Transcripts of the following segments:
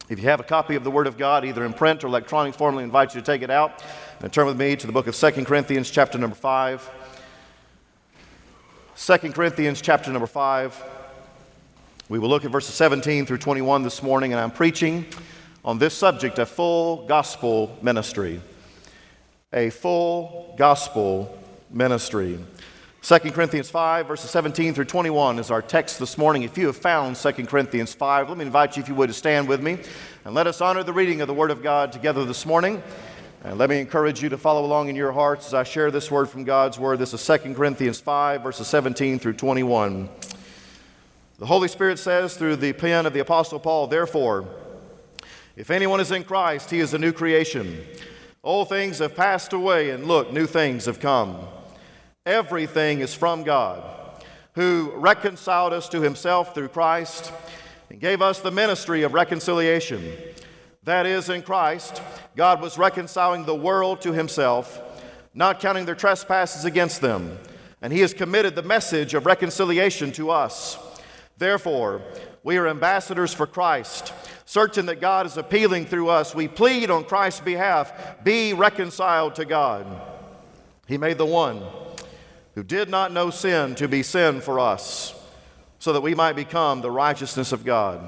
If you have a copy of the Word of God, either in print or electronic form, I invite you to take it out and turn with me to the book of 2 Corinthians chapter number 5. 2 Corinthians chapter number 5. We will look at verses 17 through 21 this morning, and I'm preaching on this subject, a full gospel ministry. A full gospel ministry. 2 Corinthians 5, verses 17 through 21 is our text this morning. If you have found 2 Corinthians 5, let me invite you, if you would, to stand with me, and let us honor the reading of the Word of God together this morning. And let me encourage you to follow along in your hearts as I share this word from God's Word. This is 2 Corinthians 5, verses 17 through 21. The Holy Spirit says through the pen of the Apostle Paul, "Therefore, if anyone is in Christ, he is a new creation. Old things have passed away, and look, new things have come. Everything is from God, who reconciled us to himself through Christ and gave us the ministry of reconciliation. That is, in Christ, God was reconciling the world to himself, not counting their trespasses against them, and he has committed the message of reconciliation to us. Therefore, we are ambassadors for Christ, certain that God is appealing through us. We plead on Christ's behalf, be reconciled to God. He made the one who did not know sin to be sin for us, so that we might become the righteousness of God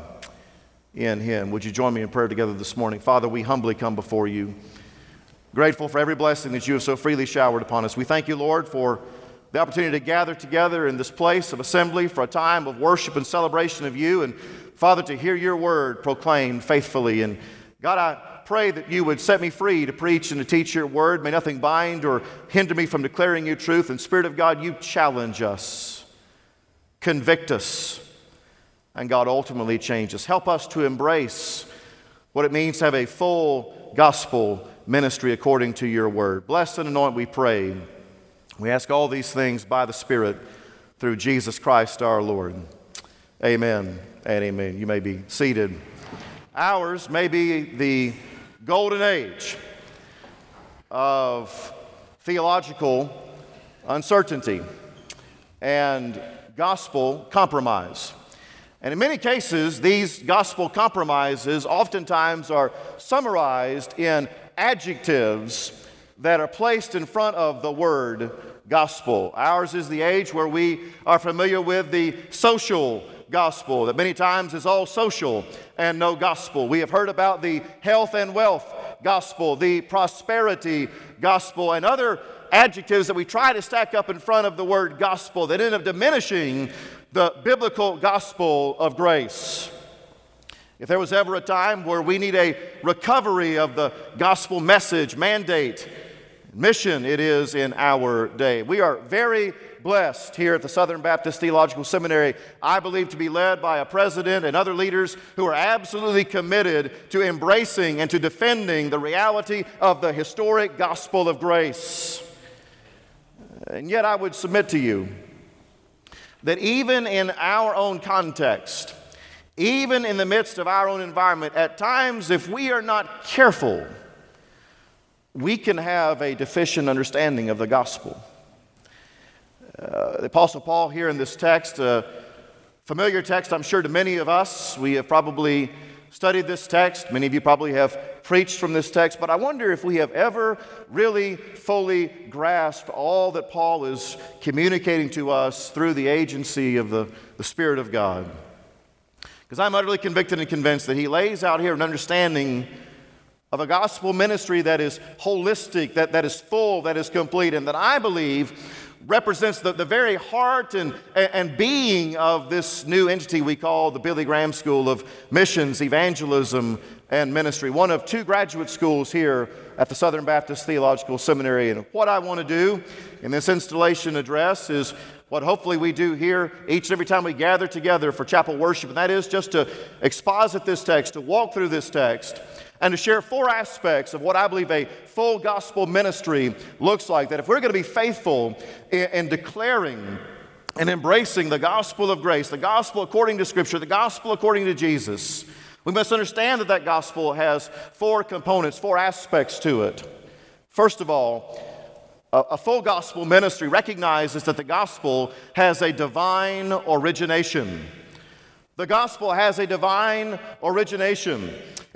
in him." Would you join me in prayer together this morning? Father, we humbly come before you, grateful for every blessing that you have so freely showered upon us. We thank you, Lord, for the opportunity to gather together in this place of assembly for a time of worship and celebration of you, and Father, to hear your word proclaimed faithfully. And God, I pray that you would set me free to preach and to teach your word. May nothing bind or hinder me from declaring your truth. And Spirit of God, you challenge us, convict us, and God, ultimately change us. Help us to embrace what it means to have a full gospel ministry according to your word. Bless and anoint, we pray. We ask all these things by the Spirit through Jesus Christ our Lord. Amen and amen. You may be seated. Ours may be the golden age of theological uncertainty and gospel compromise. And in many cases, these gospel compromises oftentimes are summarized in adjectives that are placed in front of the word gospel. Ours is the age where we are familiar with the social gospel, that many times is all social and no gospel. We have heard about the health and wealth gospel, the prosperity gospel, and other adjectives that we try to stack up in front of the word gospel that end up diminishing the biblical gospel of grace. If there was ever a time where we need a recovery of the gospel message, mandate, mission, it is in our day. We are very blessed here at the Southern Baptist Theological Seminary, I believe, to be led by a president and other leaders who are absolutely committed to embracing and to defending the reality of the historic gospel of grace. And yet I would submit to you that even in our own context, even in the midst of our own environment, at times, if we are not careful, we can have a deficient understanding of the gospel. The Apostle Paul here in this text, a familiar text I'm sure to many of us. We have probably studied this text. Many of you probably have preached from this text. But I wonder if we have ever really fully grasped all that Paul is communicating to us through the agency of the Spirit of God. Because I'm utterly convicted and convinced that he lays out here an understanding of a gospel ministry that is holistic, that is full, that is complete, and that I believe represents the very heart and being of this new entity we call the Billy Graham School of Missions, Evangelism, and Ministry, one of two graduate schools here at the Southern Baptist Theological Seminary. And what I want to do in this installation address is what hopefully we do here each and every time we gather together for chapel worship, and that is just to exposit this text, to walk through this text, and to share four aspects of what I believe a full gospel ministry looks like. That if we're going to be faithful in declaring and embracing the gospel of grace, the gospel according to Scripture, the gospel according to Jesus, we must understand that that gospel has four components, four aspects to it. First of all, a full gospel ministry recognizes that the gospel has a divine origination. The gospel has a divine origination.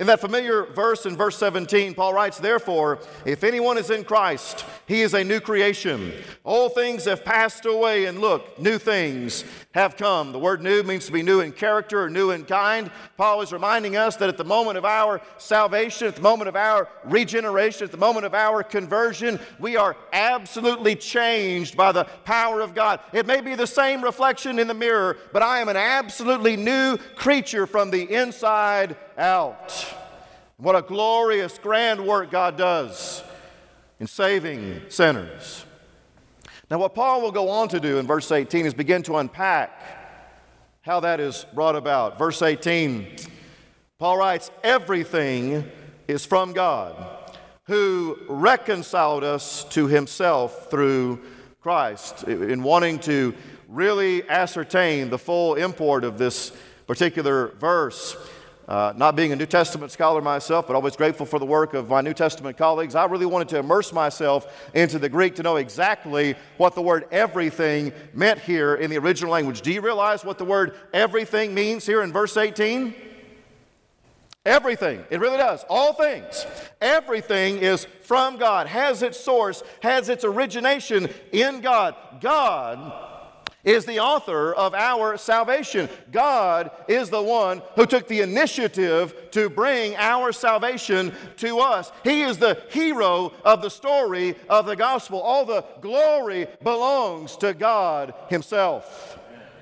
In that familiar verse in verse 17, Paul writes, "Therefore, if anyone is in Christ, he is a new creation. Old things have passed away, and look, new things have come." The word new means to be new in character or new in kind. Paul is reminding us that at the moment of our salvation, at the moment of our regeneration, at the moment of our conversion, we are absolutely changed by the power of God. It may be the same reflection in the mirror, but I am an absolutely new creature from the inside out. What a glorious, grand work God does in saving sinners. Now, what Paul will go on to do in verse 18 is begin to unpack how that is brought about. Verse 18, Paul writes, "Everything is from God, who reconciled us to himself through Christ." In wanting to really ascertain the full import of this particular verse, not being a New Testament scholar myself, but always grateful for the work of my New Testament colleagues, I really wanted to immerse myself into the Greek to know exactly what the word everything meant here in the original language. Do you realize what the word everything means here in verse 18? Everything. It really does. All things. Everything is from God, has its source, has its origination in God. God is the author of our salvation. God is the one who took the initiative to bring our salvation to us. He is the hero of the story of the gospel. All the glory belongs to God himself.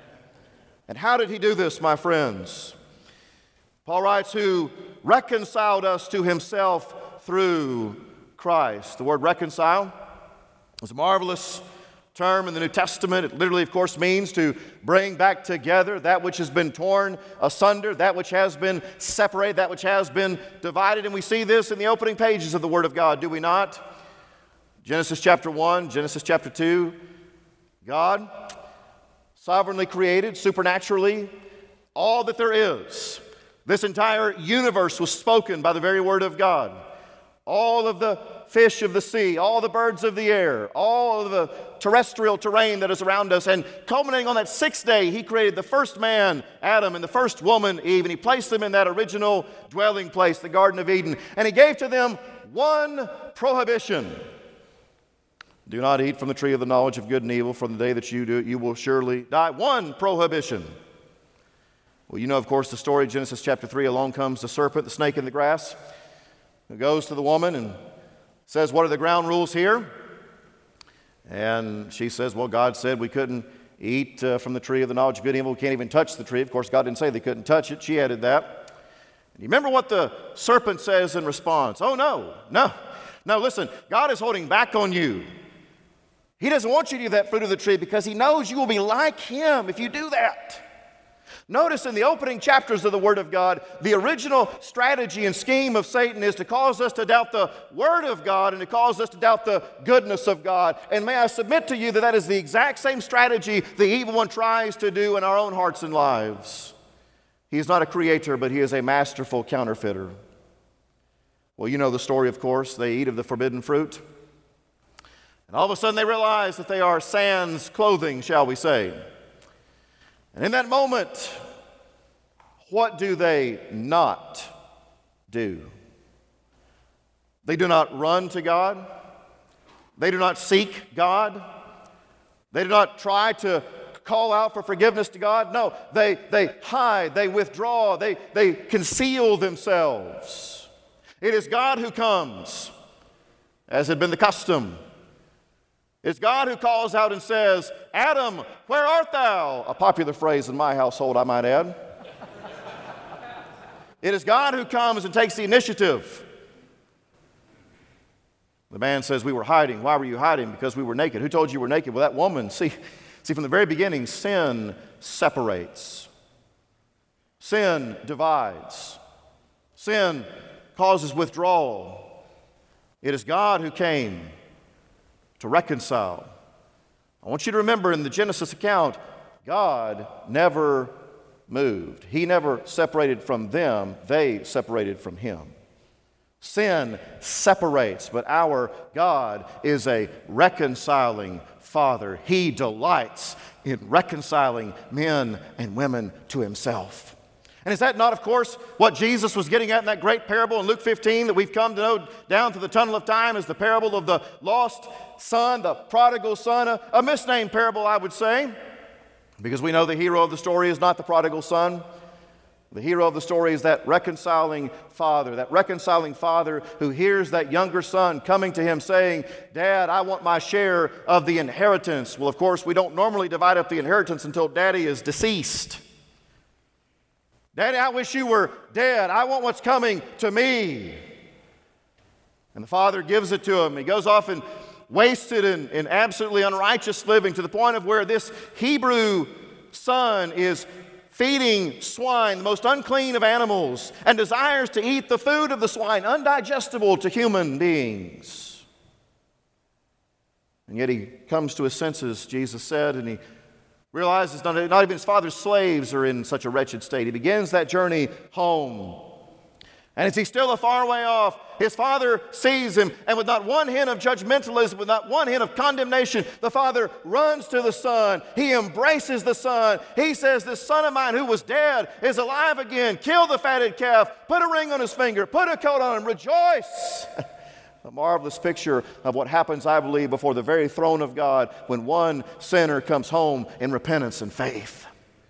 And how did he do this, my friends? Paul writes, "Who reconciled us to himself through Christ." The word reconcile is a marvelous term in the New Testament. It literally, of course, means to bring back together that which has been torn asunder, that which has been separated, that which has been divided. And we see this in the opening pages of the Word of God, do we not? Genesis chapter 1, Genesis chapter 2. God sovereignly created, supernaturally, all that there is. This entire universe was spoken by the very Word of God. All of the fish of the sea, all the birds of the air, all of the terrestrial terrain that is around us. And culminating on that sixth day, he created the first man, Adam, and the first woman, Eve, and he placed them in that original dwelling place, the Garden of Eden. And he gave to them one prohibition. "Do not eat from the tree of the knowledge of good and evil, for the day that you do it, you will surely die." One prohibition. Well, you know, of course, the story of Genesis chapter 3. Along comes the serpent, the snake in the grass, who goes to the woman and says, "What are the ground rules here?" And she says, "Well, God said we couldn't eat from the tree of the knowledge of good and evil. We can't even touch the tree." Of course, God didn't say they couldn't touch it. She added that. And you remember what the serpent says in response? "Oh, no, listen, God is holding back on you. He doesn't want you to eat that fruit of the tree because he knows you will be like him if you do that." Notice in the opening chapters of the Word of God, the original strategy and scheme of Satan is to cause us to doubt the Word of God and to cause us to doubt the goodness of God. And may I submit to you that that is the exact same strategy the evil one tries to do in our own hearts and lives. He is not a creator, but he is a masterful counterfeiter. Well, you know the story, of course. They eat of the forbidden fruit. And all of a sudden they realize that they are sans clothing, shall we say. And in that moment, what do they not do? They do not run to God. They do not seek God. They do not try to call out for forgiveness to God. No, they hide, they withdraw, they conceal themselves. It is God who comes, as had been the custom. It's God who calls out and says, "Adam, where art thou?" A popular phrase in my household, I might add. It is God who comes and takes the initiative. The man says, "We were hiding." "Why were you hiding?" "Because we were naked." "Who told you were naked?" "Well, that woman." See, from the very beginning, sin separates. Sin divides. Sin causes withdrawal. It is God who came to reconcile. I want you to remember in the Genesis account, God never moved. He never separated from them. They separated from him. Sin separates, but our God is a reconciling Father. He delights in reconciling men and women to himself. And is that not, of course, what Jesus was getting at in that great parable in Luke 15 that we've come to know down through the tunnel of time as the parable of the lost son, the prodigal son, a misnamed parable, I would say, because we know the hero of the story is not the prodigal son. The hero of the story is that reconciling father who hears that younger son coming to him saying, "Dad, I want my share of the inheritance." Well, of course, we don't normally divide up the inheritance until Daddy is deceased. "Daddy, I wish you were dead. I want what's coming to me." And the father gives it to him. He goes off and wastes it in absolutely unrighteous living to the point of where this Hebrew son is feeding swine, the most unclean of animals, and desires to eat the food of the swine, undigestible to human beings. And yet he comes to his senses, Jesus said, and he realizes not even his father's slaves are in such a wretched state. He begins that journey home. And as he's still a far way off, his father sees him, and with not one hint of judgmentalism, with not one hint of condemnation, the father runs to the son. He embraces the son. He says, "This son of mine who was dead is alive again. Kill the fatted calf. Put a ring on his finger. Put a coat on him. Rejoice." A marvelous picture of what happens, I believe, before the very throne of God when one sinner comes home in repentance and faith.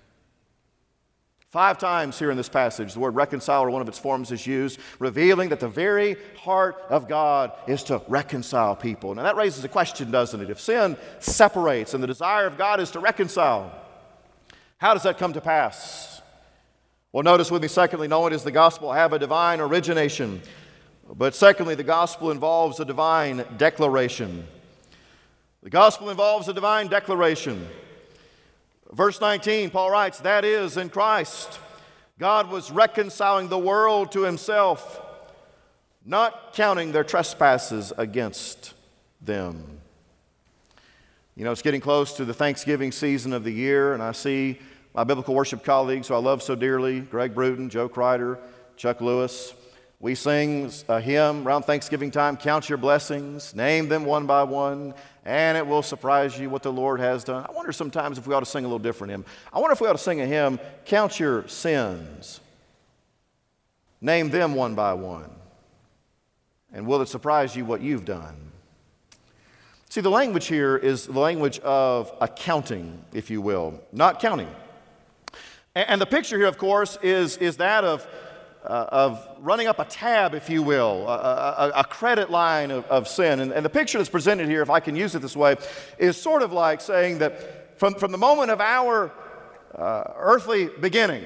5 times here in this passage, the word reconcile, or one of its forms, is used, revealing that the very heart of God is to reconcile people. Now that raises a question, doesn't it? If sin separates and the desire of God is to reconcile, how does that come to pass? Well, notice with me, secondly, knowing does the gospel have a divine origination? But secondly, the gospel involves a divine declaration. The gospel involves a divine declaration. Verse 19, Paul writes, "That is, in Christ, God was reconciling the world to himself, not counting their trespasses against them." You know, it's getting close to the Thanksgiving season of the year, and I see my biblical worship colleagues who I love so dearly, Greg Bruton, Joe Kreider, Chuck Lewis. We sing a hymn around Thanksgiving time, "Count your blessings, name them one by one, and it will surprise you what the Lord has done." I wonder sometimes if we ought to sing a little different hymn. I wonder if we ought to sing a hymn, "Count your sins, name them one by one, and will it surprise you what you've done?" See, the language here is the language of accounting, if you will, not counting. And the picture here, of course, is that of running up a tab, if you will, a credit line of sin. And the picture that's presented here, if I can use it this way, is sort of like saying that from the moment of our earthly beginning,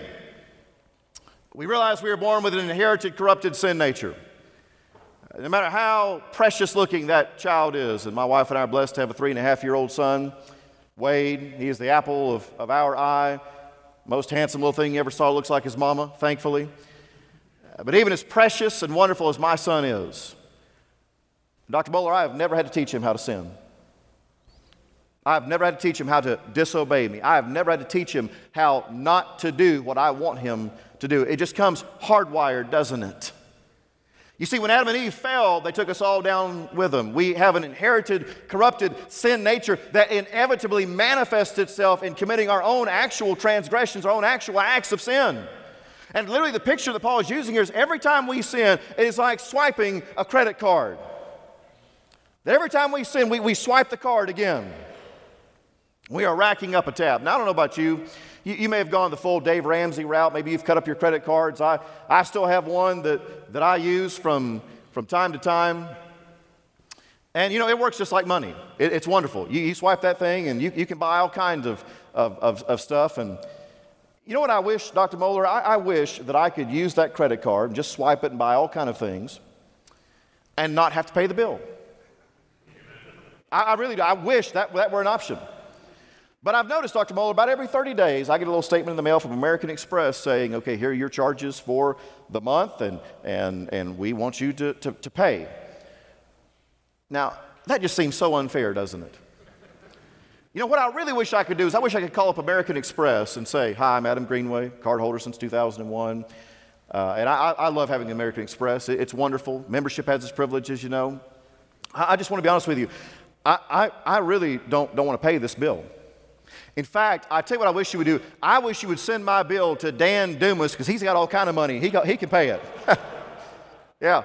we realize we are born with an inherited, corrupted sin nature. No matter how precious looking that child is, and my wife and I are blessed to have a 3.5-year-old son, Wade. He is the apple of our eye. Most handsome little thing you ever saw, looks like his mama, thankfully. But even as precious and wonderful as my son is, Dr. Bowler, I have never had to teach him how to sin. I have never had to teach him how to disobey me. I have never had to teach him how not to do what I want him to do. It just comes hardwired, doesn't it? You see, when Adam and Eve fell, they took us all down with them. We have an inherited, corrupted sin nature that inevitably manifests itself in committing our own actual transgressions, our own actual acts of sin. And literally the picture that Paul is using here is every time we sin, it is like swiping a credit card. That every time we sin, we swipe the card again. We are racking up a tab. Now, I don't know about you. You may have gone the full Dave Ramsey route. Maybe you've cut up your credit cards. I still have one that I use from time to time. And, you know, it works just like money. It's wonderful. You swipe that thing, and you can buy all kinds of stuff. And you know what I wish, Dr. Moeller? I wish that I could use that credit card and just swipe it and buy all kinds of things and not have to pay the bill. I really do. I wish that were an option. But I've noticed, Dr. Moeller, about every 30 days, I get a little statement in the mail from American Express saying, okay, here are your charges for the month, and we want you to pay. Now, that just seems so unfair, doesn't it? You know, what I really wish I could do is I wish I could call up American Express and say, "Hi, I'm Adam Greenway, card holder since 2001. And I love having American Express. It's wonderful. Membership has its privileges, you know. I just want to be honest with you. I really don't want to pay this bill. In fact, I tell you what I wish you would do. I wish you would send my bill to Dan Dumas because he's got all kind of money. He can pay it. Yeah.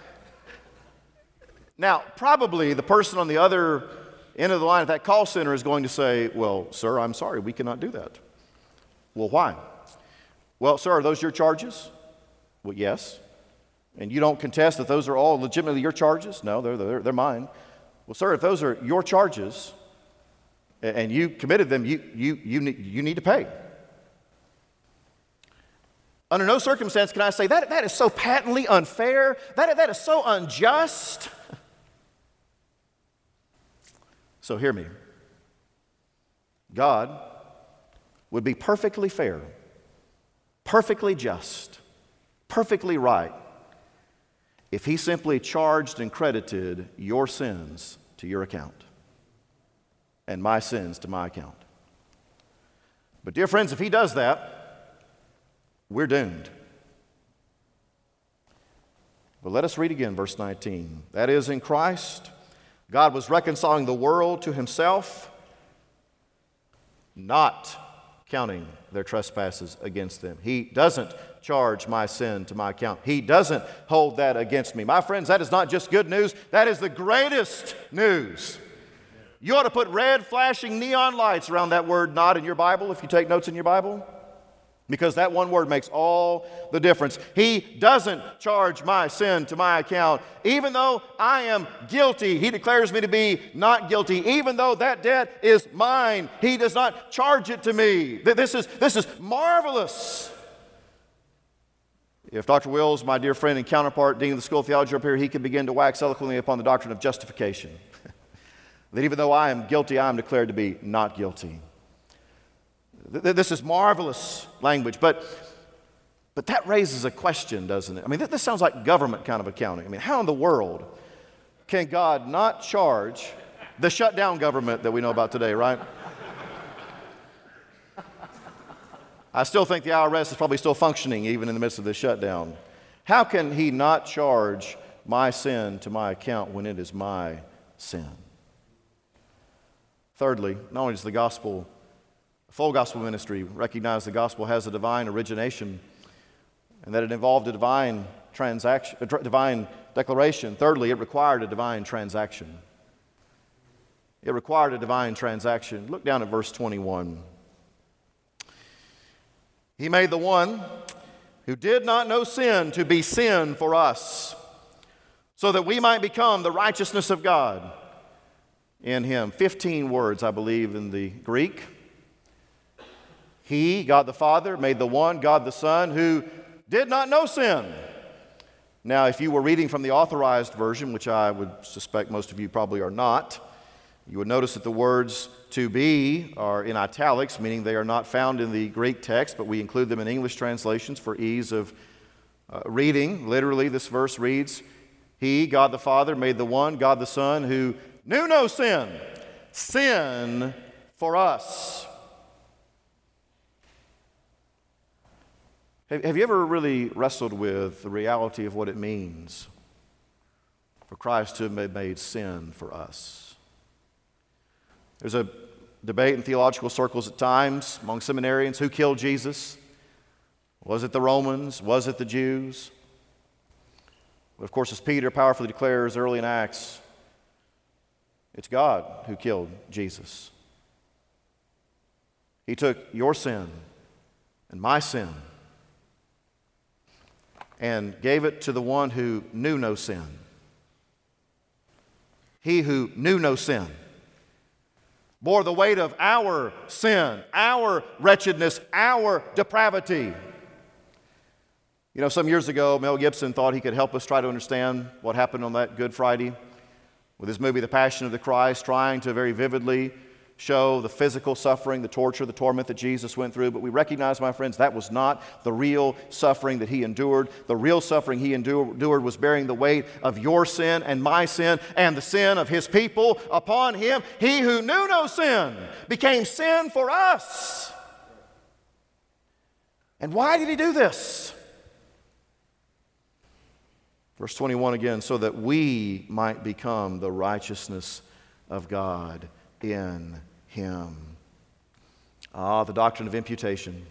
Now, probably the person on the other end of the line at that call center is going to say, well, sir, I'm sorry, we cannot do that. Well, why? Well, sir, are those your charges? Well, yes. And you don't contest that those are all legitimately your charges? No, they're mine. Well, sir, if those are your charges and you committed them, you need to pay. Under no circumstance can I say that is so patently unfair, that is so unjust. So hear me. God would be perfectly fair, perfectly just, perfectly right if he simply charged and credited your sins to your account and my sins to my account. But dear friends, if he does that, we're doomed. But let us read again verse 19. That is, in Christ, God was reconciling the world to himself, not counting their trespasses against them. He doesn't charge my sin to my account. He doesn't hold that against me. My friends, that is not just good news, that is the greatest news. You ought to put red flashing neon lights around that word "not" in your Bible if you take notes in your Bible, because that one word makes all the difference. He doesn't charge my sin to my account. Even though I am guilty, he declares me to be not guilty. Even though that debt is mine, he does not charge it to me. This is marvelous. If Dr. Wills, my dear friend and counterpart, Dean of the School of Theology up here, he could begin to wax eloquently upon the doctrine of justification. That even though I am guilty, I am declared to be not guilty. This is marvelous language, but that raises a question, doesn't it? I mean, this sounds like government kind of accounting. I mean, how in the world can God not charge the shutdown government that we know about today, right? I still think the IRS is probably still functioning even in the midst of this shutdown. How can he not charge my sin to my account when it is my sin? Thirdly, not only does the gospel, full gospel ministry, recognize the gospel has a divine origination and that it involved a divine declaration. Thirdly, it required a divine transaction. It required a divine transaction. Look down at verse 21. He made the one who did not know sin to be sin for us, so that we might become the righteousness of God in him. 15 words, I believe, in the Greek. He, God the Father, made the one, God the Son, who did not know sin. Now, if you were reading from the authorized version, which I would suspect most of you probably are not, you would notice that the words "to be" are in italics, meaning they are not found in the Greek text, but we include them in English translations for ease of reading. Literally, this verse reads, He, God the Father, made the one, God the Son, who knew no sin, sin for us. Have you ever really wrestled with the reality of what it means for Christ to have made sin for us? There's a debate in theological circles at times among seminarians: who killed Jesus? Was it the Romans? Was it the Jews? But of course, as Peter powerfully declares early in Acts, it's God who killed Jesus. He took your sin and my sin and gave it to the one who knew no sin. He who knew no sin bore the weight of our sin, our wretchedness, our depravity. You know, some years ago, Mel Gibson thought he could help us try to understand what happened on that Good Friday with his movie, The Passion of the Christ, trying to very vividly show the physical suffering, the torture, the torment that Jesus went through. But we recognize, my friends, that was not the real suffering that he endured. The real suffering he endured was bearing the weight of your sin and my sin and the sin of his people upon him. He who knew no sin became sin for us. And why did he do this? Verse 21 again, so that we might become the righteousness of God in him. The doctrine of imputation.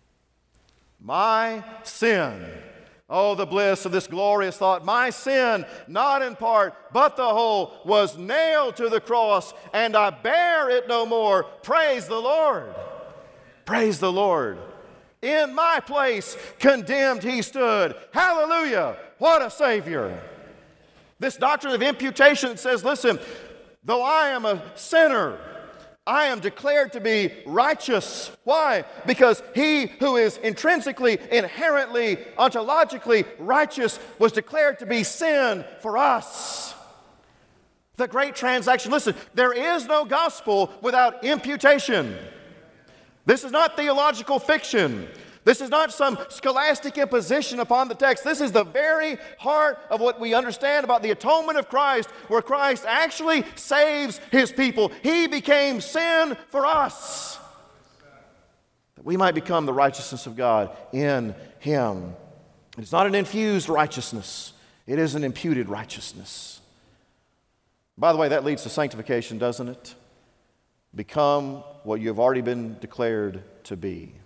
My sin. Oh, the bliss of this glorious thought. My sin, not in part, but the whole, was nailed to the cross, and I bear it no more. Praise the Lord. Praise the Lord. In my place, condemned he stood. Hallelujah. What a Savior. This doctrine of imputation says, listen, though I am a sinner, I am declared to be righteous. Why? Because he who is intrinsically, inherently, ontologically righteous was declared to be sin for us. The great transaction. Listen, there is no gospel without imputation. This is not theological fiction. This is not some scholastic imposition upon the text. This is the very heart of what we understand about the atonement of Christ, where Christ actually saves his people. He became sin for us, that we might become the righteousness of God in him. It's not an infused righteousness. It is an imputed righteousness. By the way, that leads to sanctification, doesn't it? Become what you have already been declared to be.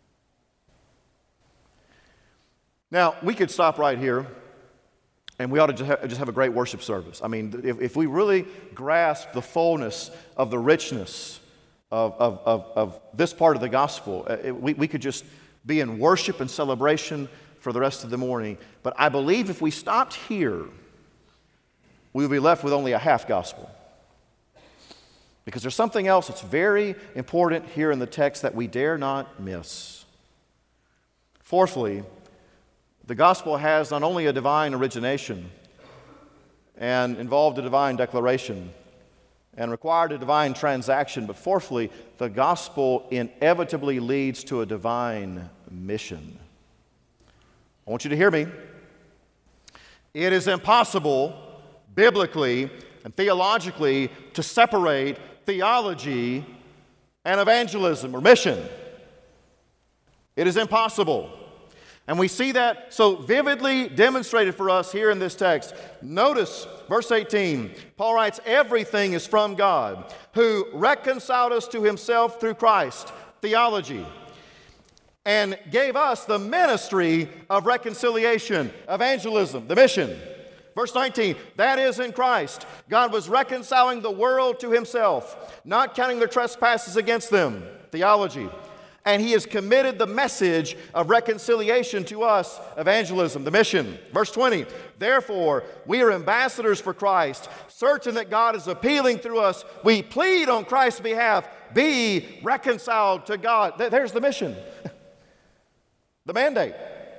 Now, we could stop right here, and we ought to just have a great worship service. I mean, if we really grasp the fullness of the richness of this part of the gospel, we could just be in worship and celebration for the rest of the morning. But I believe if we stopped here, we would be left with only a half gospel. Because there's something else that's very important here in the text that we dare not miss. Fourthly, the gospel has not only a divine origination and involved a divine declaration and required a divine transaction, but fourthly, the gospel inevitably leads to a divine mission. I want you to hear me. It is impossible, biblically and theologically, to separate theology and evangelism or mission. It is impossible. And we see that so vividly demonstrated for us here in this text. Notice verse 18. Paul writes, everything is from God, who reconciled us to himself through Christ, theology, and gave us the ministry of reconciliation, evangelism, the mission. Verse 19, that is in Christ. God was reconciling the world to himself, not counting their trespasses against them, theology. And he has committed the message of reconciliation to us, evangelism, the mission. Verse 20, therefore, we are ambassadors for Christ, certain that God is appealing through us. We plead on Christ's behalf, be reconciled to God. There's the mission, the mandate.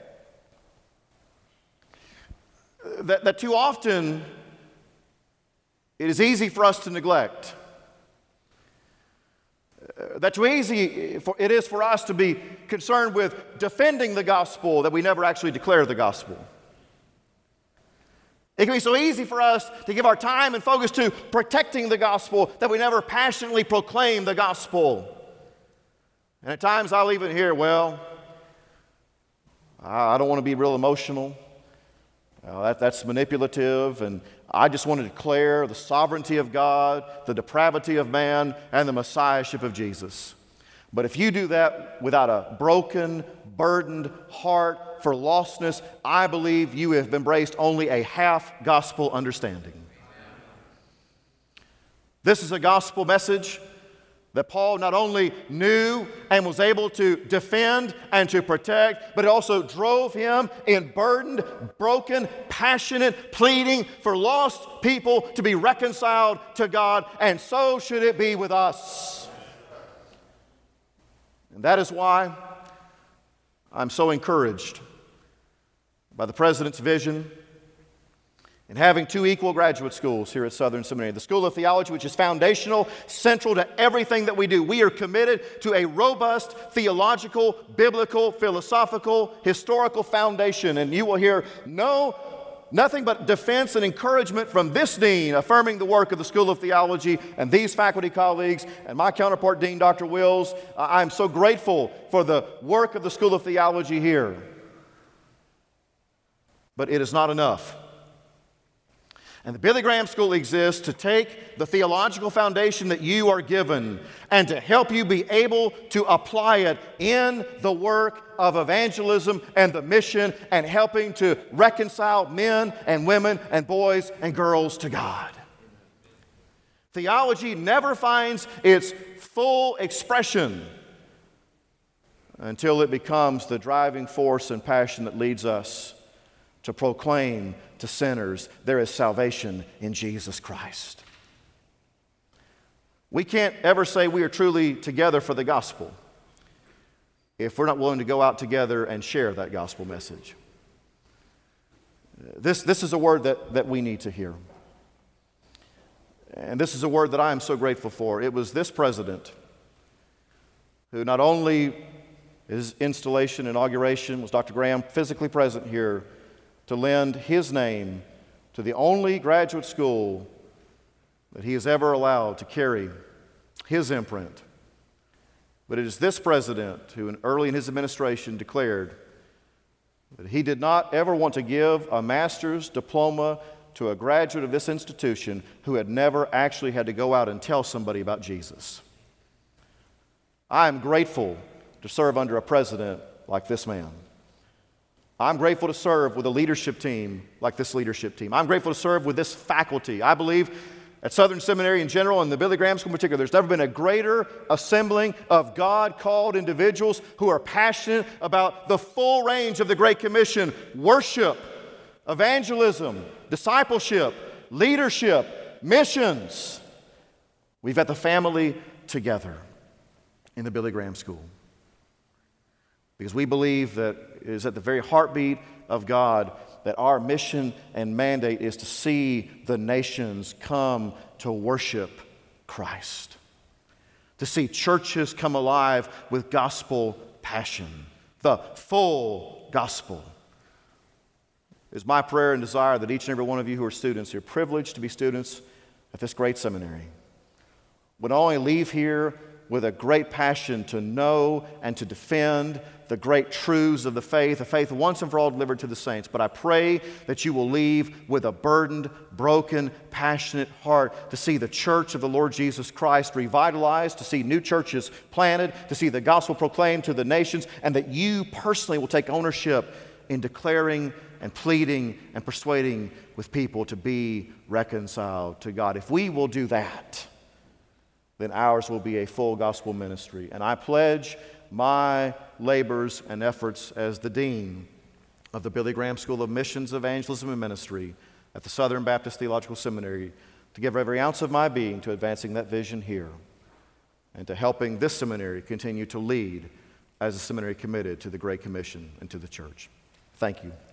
That too often it is easy for us to neglect. That too easy it is for us to be concerned with defending the gospel that we never actually declare the gospel. It can be so easy for us to give our time and focus to protecting the gospel that we never passionately proclaim the gospel. And at times I'll even hear, well, I don't want to be real emotional. That's manipulative, and I just want to declare the sovereignty of God, the depravity of man, and the messiahship of Jesus. But if you do that without a broken, burdened heart for lostness, I believe you have embraced only a half gospel understanding. This is a gospel message that Paul not only knew and was able to defend and to protect, but it also drove him in burdened, broken, passionate pleading for lost people to be reconciled to God, and so should it be with us. And that is why I'm so encouraged by the President's vision and having two equal graduate schools here at Southern Seminary. The School of Theology, which is foundational, central to everything that we do. We are committed to a robust theological, biblical, philosophical, historical foundation. And you will hear nothing but defense and encouragement from this dean, affirming the work of the School of Theology and these faculty colleagues and my counterpart, Dean Dr. Wills. I'm so grateful for the work of the School of Theology here. But it is not enough. And the Billy Graham School exists to take the theological foundation that you are given and to help you be able to apply it in the work of evangelism and the mission and helping to reconcile men and women and boys and girls to God. Theology never finds its full expression until it becomes the driving force and passion that leads us to proclaim to sinners there is salvation in Jesus Christ. We can't ever say we are truly together for the gospel if we're not willing to go out together and share that gospel message. This is a word that we need to hear. And this is a word that I am so grateful for. It was this president who not only his installation, inauguration, was Dr. Graham physically present here to lend his name to the only graduate school that he has ever allowed to carry his imprint. But it is this president who, early in his administration, declared that he did not ever want to give a master's diploma to a graduate of this institution who had never actually had to go out and tell somebody about Jesus. I am grateful to serve under a president like this man. I'm grateful to serve with a leadership team like this leadership team. I'm grateful to serve with this faculty. I believe at Southern Seminary in general and the Billy Graham School in particular, there's never been a greater assembling of God-called individuals who are passionate about the full range of the Great Commission: worship, evangelism, discipleship, leadership, missions. We've got the family together in the Billy Graham School because we believe that it is at the very heartbeat of God that our mission and mandate is to see the nations come to worship Christ, to see churches come alive with gospel passion, the full gospel. It is my prayer and desire that each and every one of you who are students, you're privileged to be students at this great seminary, would not only leave here with a great passion to know and to defend the great truths of the faith, a faith once and for all delivered to the saints. But I pray that you will leave with a burdened, broken, passionate heart to see the church of the Lord Jesus Christ revitalized, to see new churches planted, to see the gospel proclaimed to the nations, and that you personally will take ownership in declaring and pleading and persuading with people to be reconciled to God. If we will do that, then ours will be a full gospel ministry. And I pledge my labors and efforts as the dean of the Billy Graham School of Missions, Evangelism, and Ministry at the Southern Baptist Theological Seminary to give every ounce of my being to advancing that vision here and to helping this seminary continue to lead as a seminary committed to the Great Commission and to the church. Thank you.